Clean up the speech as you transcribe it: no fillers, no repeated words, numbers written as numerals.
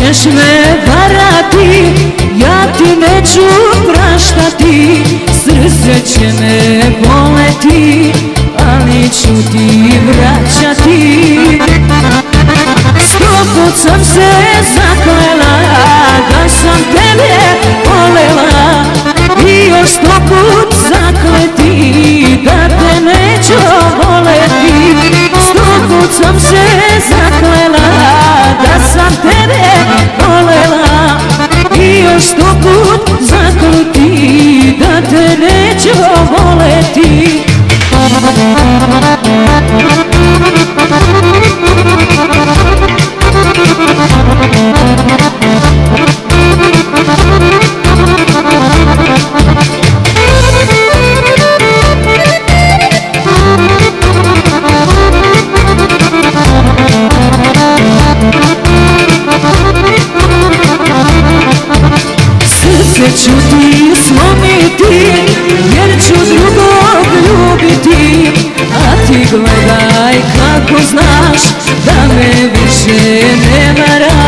ćeš me varati, ja ti neću praštati. Srce će me boleti, ali ću ti vraćati. 100 put sam se zaklela da sam tebe volela, i još 100 put zakleti da te neću voleti. 100 put sam se zaklela da sam tebe volela, i još 100 put zakleti da te neću voleti. Srce ću ti slomiti, jer ću drugog ljubiti, a ti gledaj kako znaš da me više ne varaš.